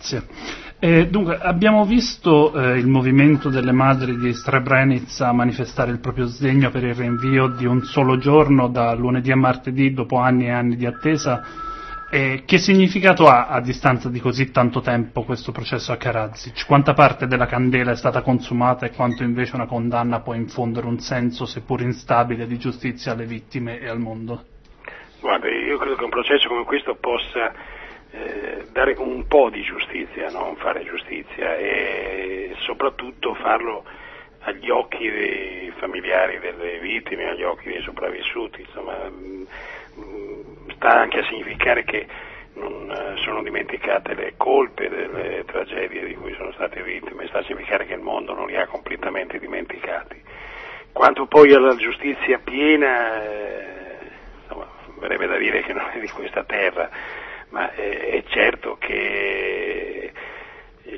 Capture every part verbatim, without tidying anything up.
Grazie. Eh, dunque, abbiamo visto eh, il movimento delle madri di Srebrenica manifestare il proprio sdegno per il rinvio di un solo giorno da lunedì a martedì dopo anni e anni di attesa. Eh, che significato ha a distanza di così tanto tempo questo processo a Karadzic? Quanta parte della candela è stata consumata e quanto invece una condanna può infondere un senso, seppur instabile, di giustizia alle vittime e al mondo? Guarda, io credo che un processo come questo possa eh, dare un po' di giustizia, non fare giustizia, e soprattutto farlo agli occhi dei familiari delle vittime, agli occhi dei sopravvissuti. Insomma, sta anche a significare che non sono dimenticate le colpe delle tragedie di cui sono state vittime, sta a significare che il mondo non li ha completamente dimenticati. Quanto poi alla giustizia piena, eh, insomma, verrebbe da dire che non è di questa terra, ma è, è certo che il,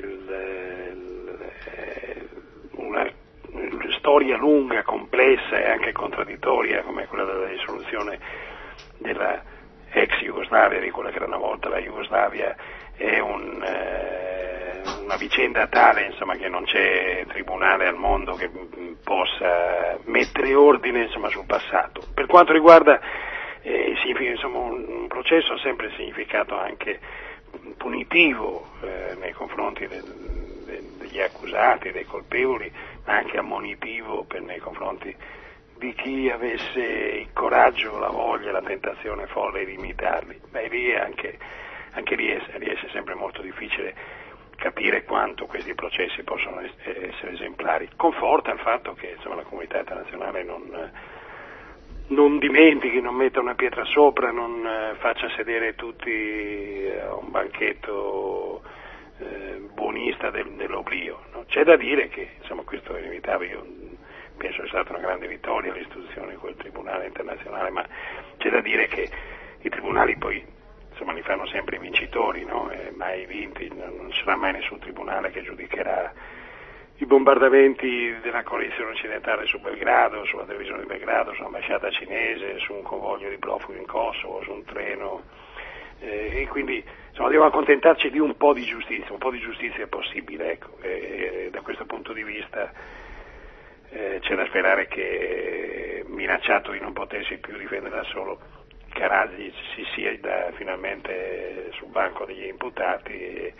il, una storia lunga, complessa e anche contraddittoria come quella della risoluzione della ex Jugoslavia, di quella che era una volta la Jugoslavia, è un, eh, una vicenda tale, insomma, che non c'è tribunale al mondo che possa mettere ordine, insomma, sul passato. Per quanto riguarda eh, insomma, un, un processo ha sempre significato anche punitivo eh, nei confronti de, de, degli accusati, dei colpevoli, ma anche ammonitivo per, nei confronti di chi avesse il coraggio, la voglia, la tentazione folle di imitarli. Beh, lì anche, anche lì riesce sempre molto difficile capire quanto questi processi possono essere esemplari. Conforta il fatto che, insomma, la comunità internazionale non, non dimentichi, non metta una pietra sopra, non faccia sedere tutti a un banchetto eh, buonista del, dell'oblio, no? C'è da dire che, insomma, questo è inevitabile. Io penso sia stata una grande vittoria l'istituzione di quel tribunale internazionale, ma c'è da dire che i tribunali poi, insomma, li fanno sempre i vincitori, no? E mai vinti, non sarà mai nessun tribunale che giudicherà i bombardamenti della coalizione occidentale su Belgrado, sulla televisione di Belgrado, sull'ambasciata cinese, su un convoglio di profughi in Kosovo, su un treno, eh, e quindi, insomma, dobbiamo accontentarci di un po' di giustizia, un po' di giustizia è possibile, ecco, e, e da questo punto di vista eh, c'è da sperare che, minacciato di non potersi più difendere da solo, Karadzic si sieda finalmente sul banco degli imputati e,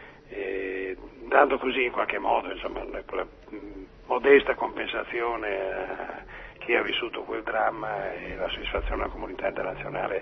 e dando così in qualche modo, insomma, quella modesta compensazione a chi ha vissuto quel dramma e la soddisfazione della comunità internazionale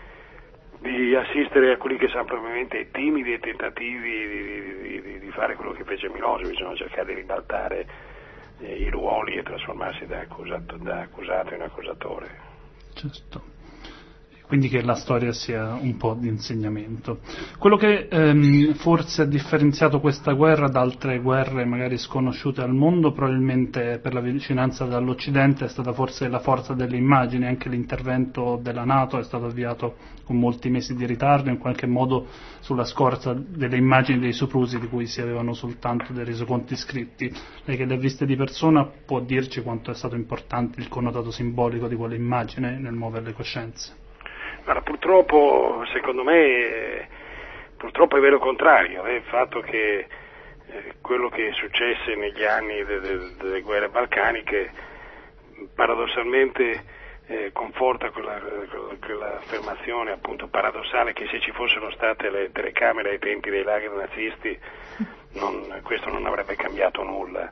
di assistere a quelli che saranno probabilmente timidi e tentativi di, di, di, di fare quello che fece Milosevic, no? Cercare di ribaltare eh, i ruoli e trasformarsi da accusato, da accusato in accusatore. Certo. Quindi che la storia sia un po' di insegnamento. Quello che ehm, forse ha differenziato questa guerra da altre guerre magari sconosciute al mondo, probabilmente per la vicinanza dall'Occidente, è stata forse la forza delle immagini. Anche l'intervento della NATO è stato avviato con molti mesi di ritardo, in qualche modo sulla scorta delle immagini dei soprusi di cui si avevano soltanto dei resoconti scritti. Lei che le ha viste di persona può dirci quanto è stato importante il connotato simbolico di quell'immagine nel muovere le coscienze? Allora, purtroppo, secondo me, purtroppo è vero il contrario, è il fatto che eh, quello che successe negli anni de, de, delle guerre balcaniche paradossalmente eh, conforta quella, quell'affermazione appunto paradossale che se ci fossero state le telecamere ai tempi dei lager nazisti non, questo non avrebbe cambiato nulla,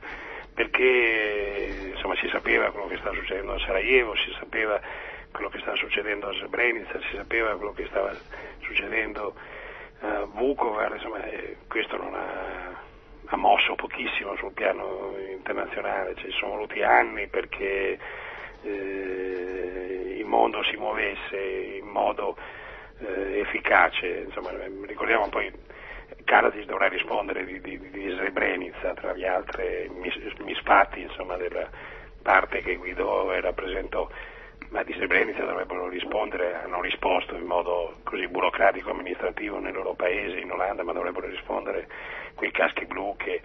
perché insomma si sapeva quello che stava succedendo a Sarajevo, si sapeva quello che stava succedendo a Srebrenica, si sapeva quello che stava succedendo a Vukovar, insomma, eh, questo non ha, ha mosso pochissimo sul piano internazionale, ci sono voluti anni perché eh, il mondo si muovesse in modo eh, efficace, insomma, ricordiamo poi Karadzic dovrà rispondere di, di, di Srebrenica tra gli altri mis, misfatti, insomma, della parte che guidò e rappresentò. Ma di Srebrenica dovrebbero rispondere, hanno risposto in modo così burocratico amministrativo nel loro paese, in Olanda, ma dovrebbero rispondere quei caschi blu che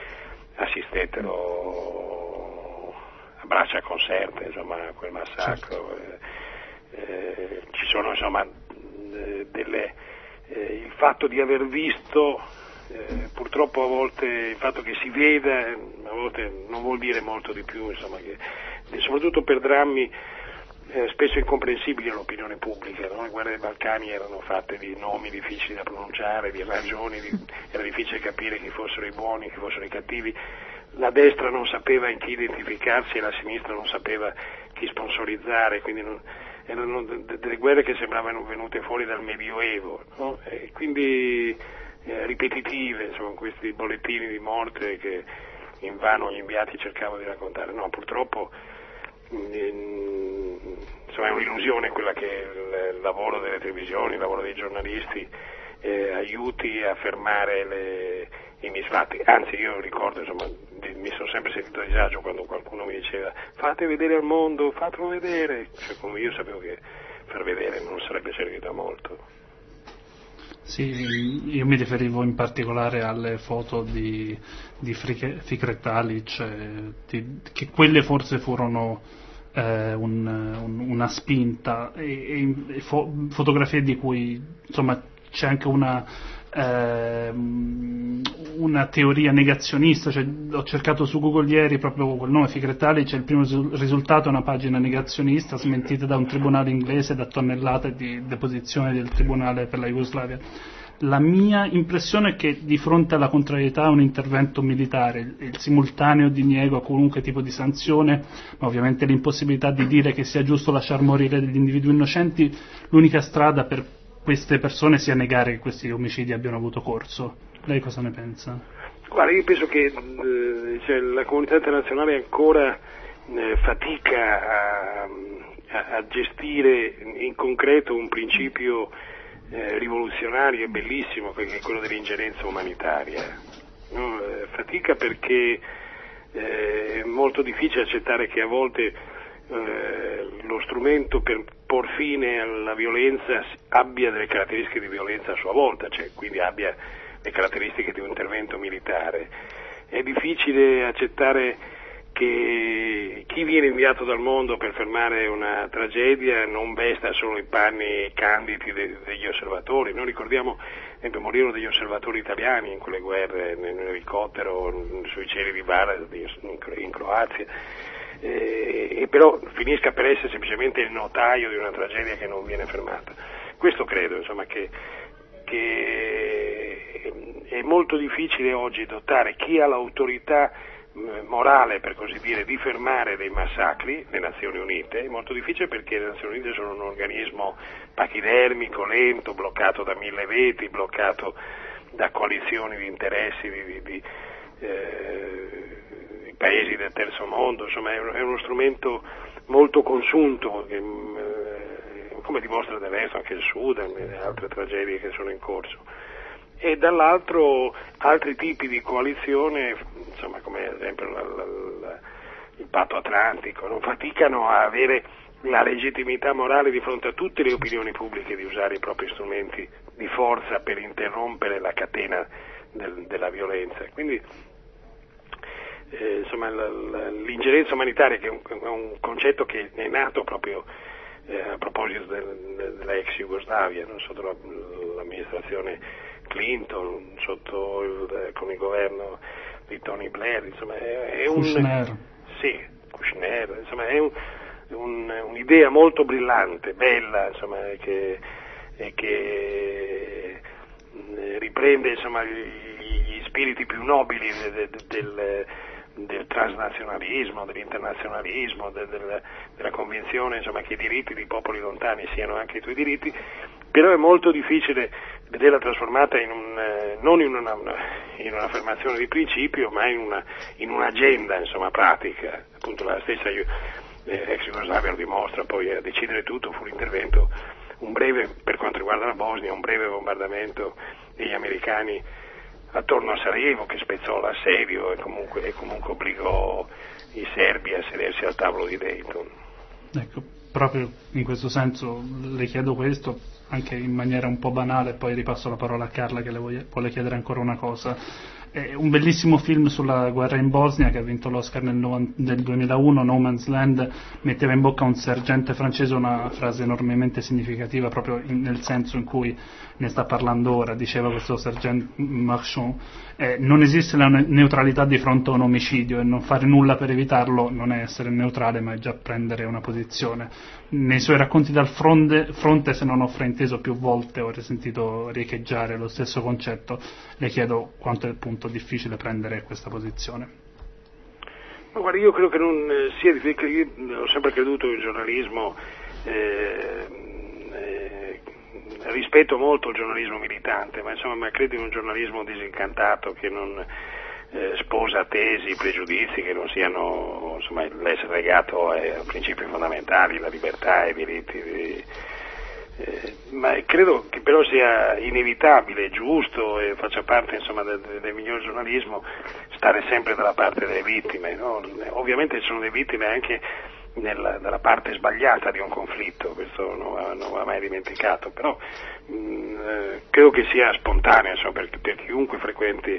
assistettero a braccia conserte, insomma, a quel massacro. Eh, eh, ci sono, insomma, delle, eh, il fatto di aver visto eh, purtroppo a volte il fatto che si veda a volte non vuol dire molto di più, insomma, che, soprattutto per drammi eh, spesso incomprensibili all'opinione pubblica, no? Le guerre dei Balcani erano fatte di nomi difficili da pronunciare, di ragioni, di, era difficile capire chi fossero i buoni, chi fossero i cattivi, la destra non sapeva in chi identificarsi e la sinistra non sapeva chi sponsorizzare, quindi non, erano d- delle guerre che sembravano venute fuori dal Medioevo, no? E quindi eh, ripetitive, insomma, questi bollettini di morte che invano gli inviati cercavano di raccontare. No, purtroppo mh, insomma, è un'illusione quella che il, il lavoro delle televisioni, il lavoro dei giornalisti eh, aiuti a fermare le, i misfatti. Anzi, io ricordo, insomma, di, mi sono sempre sentito a disagio quando qualcuno mi diceva fate vedere al mondo, fatelo vedere, cioè, come io sapevo che far vedere non sarebbe servito a molto. Sì, io mi riferivo in particolare alle foto di, di Fikret Alic, eh, di, che quelle forse furono eh, un, un, una spinta e, e fo, fotografie di cui insomma c'è anche una, eh, una teoria negazionista, cioè, ho cercato su Google ieri proprio quel nome Fikret Alic, il primo risultato è una pagina negazionista smentita da un tribunale inglese da tonnellate di deposizione del tribunale per la Jugoslavia. La mia impressione è che di fronte alla contrarietà a un intervento militare, il, il simultaneo diniego a qualunque tipo di sanzione, ma ovviamente l'impossibilità di dire che sia giusto lasciar morire degli individui innocenti, l'unica strada per queste persone sia negare che questi omicidi abbiano avuto corso. Lei cosa ne pensa? Guarda, io penso che eh, cioè, la comunità internazionale ancora eh, fatica a, a, a gestire in concreto un principio eh, rivoluzionario e bellissimo, che è quello dell'ingerenza umanitaria. No? Eh, fatica perché eh, è molto difficile accettare che a volte eh, lo strumento per por fine alla violenza abbia delle caratteristiche di violenza a sua volta, cioè quindi abbia le caratteristiche di un intervento militare. È difficile accettare che chi viene inviato dal mondo per fermare una tragedia non vesta solo i panni candidi de- degli osservatori. Noi ricordiamo, ad esempio, morirono degli osservatori italiani in quelle guerre, nell'elicottero, sui cieli di Varas, in, in Croazia, eh, e però finisca per essere semplicemente il notaio di una tragedia che non viene fermata. Questo credo, insomma, che che è molto difficile oggi dotare chi ha l'autorità morale, per così dire, di fermare dei massacri, le Nazioni Unite. È molto difficile perché le Nazioni Unite sono un organismo pachidermico, lento, bloccato da mille veti, bloccato da coalizioni di interessi di, di, di, eh, di paesi del terzo mondo, insomma è uno strumento molto consunto che, eh, come dimostra del resto anche il Sudan e altre tragedie che sono in corso. E dall'altro altri tipi di coalizione, insomma, come ad esempio la, la, la, il patto atlantico, non faticano a avere la legittimità morale di fronte a tutte le opinioni pubbliche di usare i propri strumenti di forza per interrompere la catena del, della violenza. Quindi eh, insomma la, la, l'ingerenza umanitaria, che è un, è un concetto che è nato proprio eh, a proposito del, della ex Jugoslavia, no? Sotto la, l'amministrazione Clinton, sotto il, con il governo di Tony Blair, insomma è, è un Kushner. Sì, Kushner, insomma è un, un, un'idea molto brillante, bella, insomma, che, che riprende, insomma, gli spiriti più nobili del, del, del transnazionalismo, dell'internazionalismo, del, del, della convinzione, insomma, che i diritti di popoli lontani siano anche i tuoi diritti. Però è molto difficile vederla trasformata in un, eh, non in, una, una, in un'affermazione di principio, ma in, una, in un'agenda, insomma, pratica. Appunto la stessa eh, ex Jugoslavia lo dimostra, poi a decidere tutto fu l'intervento, un breve, per quanto riguarda la Bosnia, un breve bombardamento degli americani attorno a Sarajevo che spezzò l'assedio e comunque, e comunque obbligò i serbi a sedersi al tavolo di Dayton. Ecco, proprio in questo senso le chiedo questo, anche in maniera un po' banale, poi ripasso la parola a Carla che le vuole chiedere ancora una cosa. Eh, un bellissimo film sulla guerra in Bosnia che ha vinto l'Oscar nel, novanta, nel duemilauno, No Man's Land, metteva in bocca a un sergente francese una frase enormemente significativa proprio in, nel senso in cui ne sta parlando ora. Diceva questo sergente Marchand, eh, non esiste la neutralità di fronte a un omicidio e non fare nulla per evitarlo non è essere neutrale ma è già prendere una posizione. Nei suoi racconti dal fronte, fronte se non ho frainteso più volte, ho sentito riecheggiare lo stesso concetto. Le chiedo quanto è appunto difficile prendere questa posizione. Ma guarda, io credo che non sia difficile. Io ho sempre creduto in giornalismo, eh, eh, rispetto molto il giornalismo militante, ma insomma ma credo in un giornalismo disincantato che non eh, sposa tesi, pregiudizi che non siano insomma l'essere legato ai, ai principi fondamentali, la libertà e i diritti di, Eh, ma credo che però sia inevitabile, giusto e faccia parte insomma del, del miglior giornalismo stare sempre dalla parte delle vittime, no? Ovviamente ci sono delle vittime anche nella, dalla parte sbagliata di un conflitto, questo non va, non va mai dimenticato, però mh, eh, credo che sia spontaneo insomma, per, per chiunque frequenti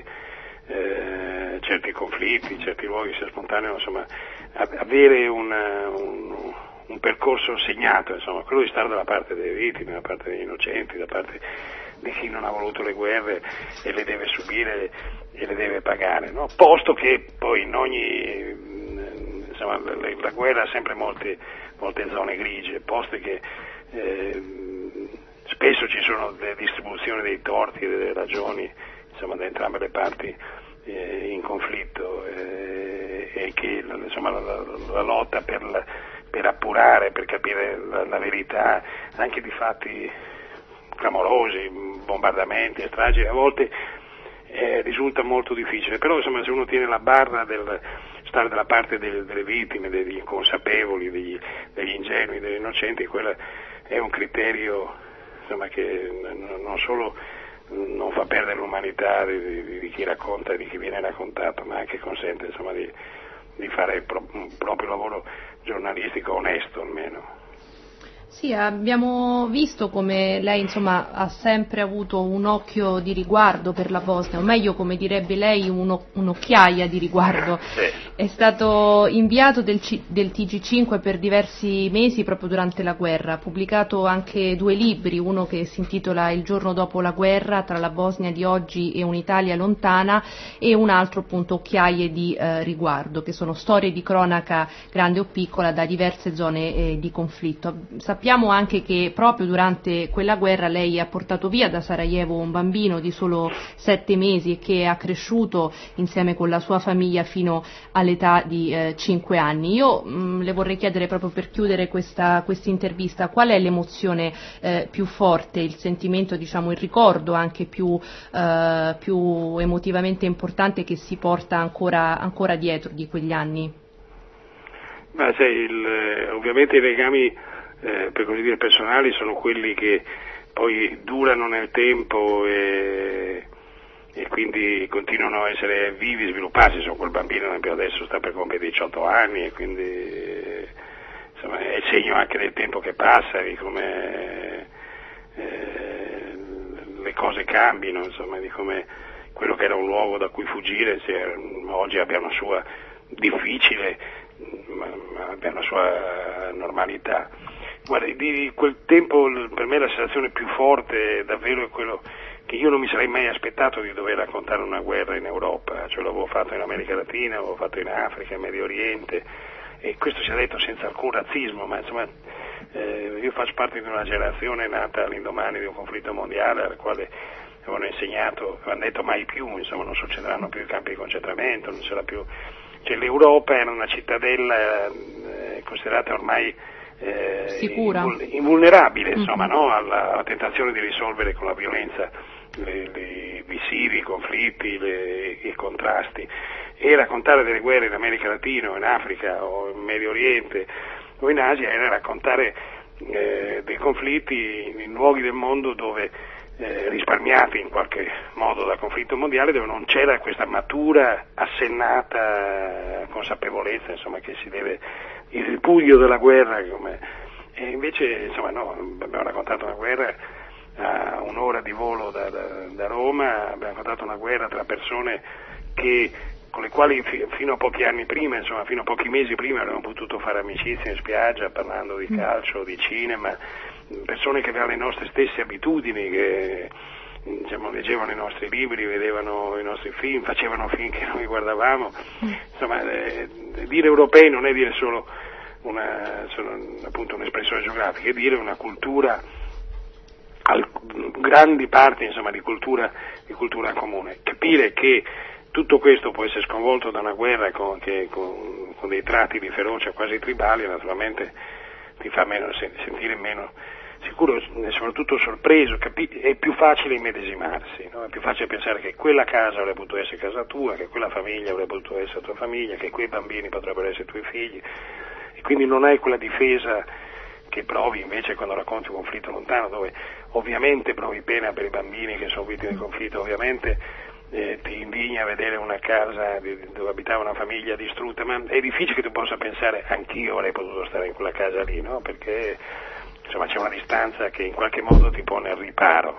eh, certi conflitti, certi luoghi, sia spontaneo insomma, avere una, un un percorso segnato, insomma, quello di stare dalla parte delle vittime, dalla parte degli innocenti, da parte di chi non ha voluto le guerre e le deve subire e le deve pagare, no? Posto che poi in ogni, insomma, la, la guerra ha sempre molte, molte zone grigie, posto che eh, spesso ci sono delle distribuzioni dei torti e delle ragioni, insomma, da entrambe le parti eh, in conflitto eh, e che insomma, la, la, la lotta per la per appurare, per capire la, la verità anche di fatti clamorosi, bombardamenti, stragi, a volte eh, risulta molto difficile, però insomma se uno tiene la barra del stare dalla parte del, delle vittime, degli inconsapevoli, degli, degli ingenui, degli innocenti, quello è un criterio insomma, che non solo non fa perdere l'umanità di, di, di chi racconta e di chi viene raccontato, ma anche consente insomma di di fare il pro- un proprio lavoro giornalistico onesto almeno. Sì, abbiamo visto come lei insomma ha sempre avuto un occhio di riguardo per la Bosnia, o meglio come direbbe lei uno, un'occhiaia di riguardo. Sì. È stato inviato del, C- del T G cinque per diversi mesi proprio durante la guerra, ha pubblicato anche due libri, uno che si intitola Il giorno dopo la guerra, tra la Bosnia di oggi e un'Italia lontana, e un altro appunto Occhiaie di eh, riguardo, che sono storie di cronaca grande o piccola da diverse zone eh, di conflitto. Sappiamo anche che proprio durante quella guerra lei ha portato via da Sarajevo un bambino di solo sette mesi e che ha cresciuto insieme con la sua famiglia fino all'età di eh, cinque anni. Io mh, le vorrei chiedere proprio per chiudere questa intervista qual è l'emozione eh, più forte, il sentimento, diciamo, il ricordo anche più, eh, più emotivamente importante che si porta ancora, ancora dietro di quegli anni? Ma sai, il, ovviamente i legami Eh, per così dire personali sono quelli che poi durano nel tempo e, e quindi continuano a essere vivi, svilupparsi. Insomma, quel bambino adesso sta per compiere diciotto anni e quindi eh, insomma, è il segno anche del tempo che passa, di come eh, le cose cambino, insomma, di come quello che era un luogo da cui fuggire sia, oggi abbia una sua difficile ma, ma abbia una sua normalità. Guarda, di quel tempo per me la sensazione più forte davvero è quello che io non mi sarei mai aspettato di dover raccontare una guerra in Europa, cioè l'avevo fatto in America Latina, l'avevo fatto in Africa, in Medio Oriente, e questo sia detto senza alcun razzismo, ma insomma eh, io faccio parte di una generazione nata all'indomani di un conflitto mondiale al quale avevano insegnato, avevano detto mai più, insomma non succederanno più i campi di concentramento, non c'era più, cioè l'Europa era una cittadella eh, considerata ormai Eh, sicura, invulnerabile insomma, mm-hmm. no? alla, alla tentazione di risolvere con la violenza le, le visiri, i conflitti, le, i contrasti, e raccontare delle guerre in America Latina o in Africa o in Medio Oriente o in Asia era raccontare eh, dei conflitti in luoghi del mondo dove eh, risparmiati in qualche modo dal conflitto mondiale, dove non c'era questa matura, assennata consapevolezza insomma, che si deve, il ripudio della guerra, come, e invece insomma no, abbiamo raccontato una guerra a un'ora di volo da, da, da Roma, abbiamo incontrato una guerra tra persone che, con le quali fi, fino a pochi anni prima, insomma fino a pochi mesi prima avremmo potuto fare amicizia in spiaggia parlando di calcio, di cinema, persone che avevano le nostre stesse abitudini, che diciamo, leggevano i nostri libri, vedevano i nostri film, facevano film che noi guardavamo. Insomma, eh, dire europei non è dire solo una, solo, appunto, un'espressione geografica, è dire una cultura, al, grandi parti insomma, di cultura, di cultura comune. Capire che tutto questo può essere sconvolto da una guerra con, che, con, con dei tratti di ferocia quasi tribali, naturalmente ti fa meno, sentire meno sicuro e soprattutto sorpreso. Capi- è più facile immedesimarsi, no? È più facile pensare che quella casa avrebbe potuto essere casa tua, che quella famiglia avrebbe potuto essere tua famiglia, che quei bambini potrebbero essere tuoi figli, e quindi non hai quella difesa che provi invece quando racconti un conflitto lontano, dove ovviamente provi pena per i bambini che sono vittime del conflitto, ovviamente eh, ti indigna vedere una casa di, dove abitava una famiglia distrutta, ma è difficile che tu possa pensare anch'io avrei potuto stare in quella casa lì, no? Perché insomma c'è una distanza che in qualche modo ti pone al riparo.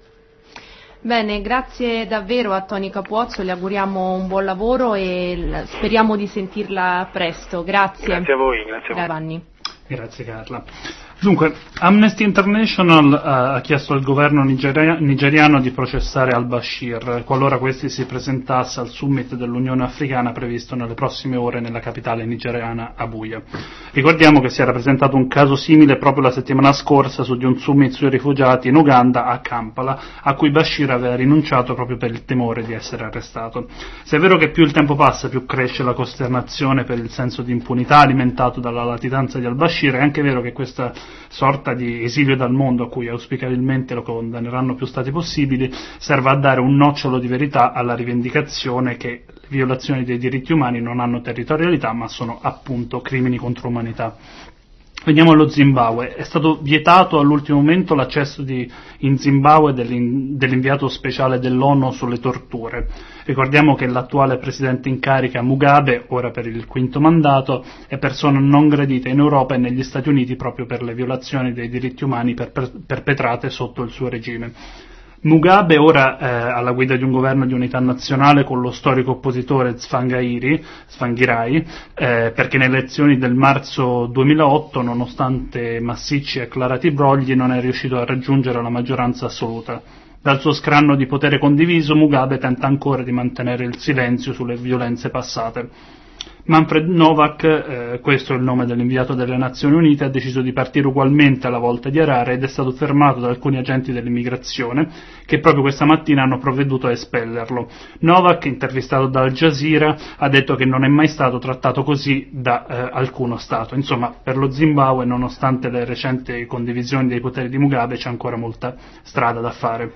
Bene, grazie davvero a Toni Capuozzo, le auguriamo un buon lavoro e speriamo di sentirla presto. Grazie. Grazie a voi, grazie a voi. Giovanni. Grazie Carla. Dunque, Amnesty International uh, ha chiesto al governo nigeria- nigeriano di processare al-Bashir qualora questi si presentasse al summit dell'Unione Africana previsto nelle prossime ore nella capitale nigeriana Abuja. Ricordiamo che si era presentato un caso simile proprio la settimana scorsa su di un summit sui rifugiati in Uganda a Kampala, a cui Bashir aveva rinunciato proprio per il timore di essere arrestato. Se è vero che più il tempo passa più cresce la costernazione per il senso di impunità alimentato dalla latitanza di al-Bashir, è anche vero che questa sorta di esilio dal mondo, a cui auspicabilmente lo condanneranno più stati possibili, serve a dare un nocciolo di verità alla rivendicazione che le violazioni dei diritti umani non hanno territorialità ma sono appunto crimini contro l'umanità. Veniamo allo Zimbabwe. È stato vietato all'ultimo momento l'accesso di, in Zimbabwe dell'in, dell'inviato speciale dell'ONU sulle torture. Ricordiamo che l'attuale presidente in carica Mugabe, ora per il quinto mandato, è persona non gradita in Europa e negli Stati Uniti proprio per le violazioni dei diritti umani per, per, perpetrate sotto il suo regime. Mugabe, ora eh, alla guida di un governo di unità nazionale con lo storico oppositore Tsvangirai, Tsvangirai eh, perché nelle elezioni del marzo duemilaotto, nonostante massicci e acclarati brogli, non è riuscito a raggiungere la maggioranza assoluta. Dal suo scranno di potere condiviso, Mugabe tenta ancora di mantenere il silenzio sulle violenze passate. Manfred Novak, eh, questo è il nome dell'inviato delle Nazioni Unite, ha deciso di partire ugualmente alla volta di Harare ed è stato fermato da alcuni agenti dell'immigrazione che proprio questa mattina hanno provveduto a espellerlo. Novak, intervistato da Al Jazeera, ha detto che non è mai stato trattato così da eh, alcuno Stato. Insomma, per lo Zimbabwe, nonostante le recenti condivisioni dei poteri di Mugabe, c'è ancora molta strada da fare.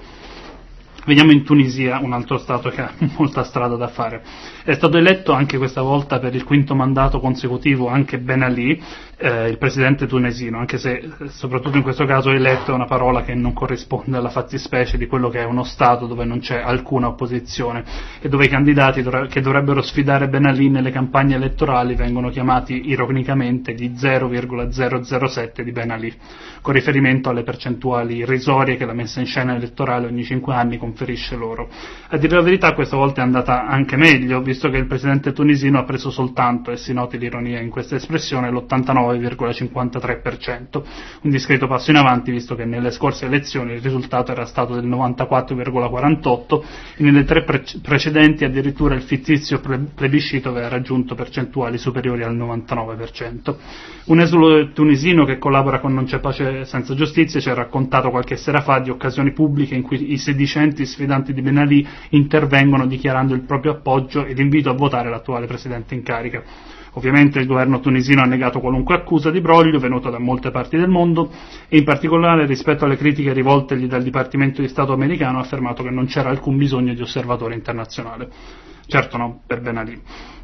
Veniamo in Tunisia, un altro Stato che ha molta strada da fare. È stato eletto anche questa volta per il quinto mandato consecutivo anche Ben Ali, eh, il presidente tunisino, anche se soprattutto in questo caso eletto è una parola che non corrisponde alla fattispecie di quello che è uno Stato dove non c'è alcuna opposizione e dove i candidati dovre- che dovrebbero sfidare Ben Ali nelle campagne elettorali vengono chiamati ironicamente di zero virgola zero zero sette di Ben Ali, con riferimento alle percentuali irrisorie che la messa in scena elettorale ogni cinque anni conferisce loro. A dire la verità questa volta è andata anche meglio, visto che il presidente tunisino ha preso soltanto, e si noti l'ironia in questa espressione, l'ottantanove virgola cinquantatré per cento, un discreto passo in avanti visto che nelle scorse elezioni il risultato era stato del novantaquattro virgola quarantotto per cento e nelle tre pre- precedenti addirittura il fittizio ple- plebiscito aveva raggiunto percentuali superiori al novantanove per cento. Un esule tunisino che collabora con Non c'è pace senza giustizia ci ha raccontato qualche sera fa di occasioni pubbliche in cui i sedicenti sfidanti di Ben Ali intervengono dichiarando il proprio appoggio ed invito a votare l'attuale presidente in carica. Ovviamente il governo tunisino ha negato qualunque accusa di broglio venuta da molte parti del mondo e in particolare rispetto alle critiche rivoltegli dal Dipartimento di Stato americano ha affermato che non c'era alcun bisogno di osservatore internazionale. Certo no, per Ben Ali.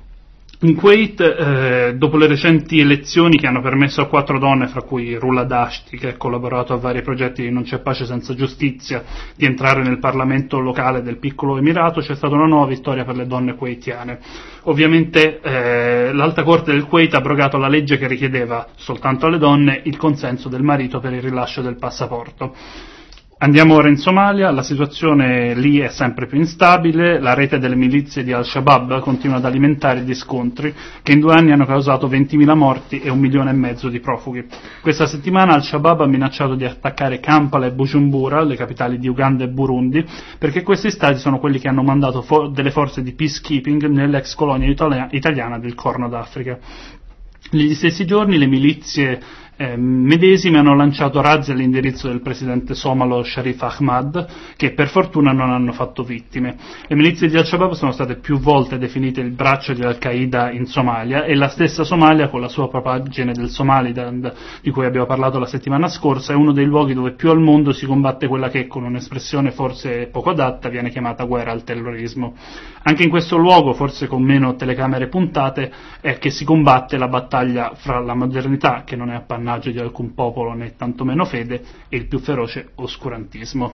In Kuwait, eh, dopo le recenti elezioni che hanno permesso a quattro donne, fra cui Rula Dashti, che ha collaborato a vari progetti di Non c'è pace senza giustizia, di entrare nel Parlamento locale del piccolo Emirato, c'è stata una nuova vittoria per le donne kuwaitiane. Ovviamente eh, l'Alta Corte del Kuwait ha abrogato la legge che richiedeva soltanto alle donne il consenso del marito per il rilascio del passaporto. Andiamo ora in Somalia, la situazione lì è sempre più instabile, la rete delle milizie di Al-Shabaab continua ad alimentare gli scontri che in due anni hanno causato ventimila morti e un milione e mezzo di profughi. Questa settimana Al-Shabaab ha minacciato di attaccare Kampala e Bujumbura, le capitali di Uganda e Burundi, perché questi stati sono quelli che hanno mandato fo- delle forze di peacekeeping nell'ex colonia italia- italiana del Corno d'Africa. Negli stessi giorni le milizie eh, medesime hanno lanciato razzi all'indirizzo del presidente somalo Sharif Ahmad, che per fortuna non hanno fatto vittime. Le milizie di Al-Shabaab sono state più volte definite il braccio di Al-Qaeda in Somalia, e la stessa Somalia, con la sua propagine del Somaliland, di cui abbiamo parlato la settimana scorsa, è uno dei luoghi dove più al mondo si combatte quella che, con un'espressione forse poco adatta, viene chiamata guerra al terrorismo. Anche in questo luogo, forse con meno telecamere puntate, è che si combatte la battaglia fra la modernità, che non è appannaggio di alcun popolo né tantomeno fede, e il più feroce oscurantismo.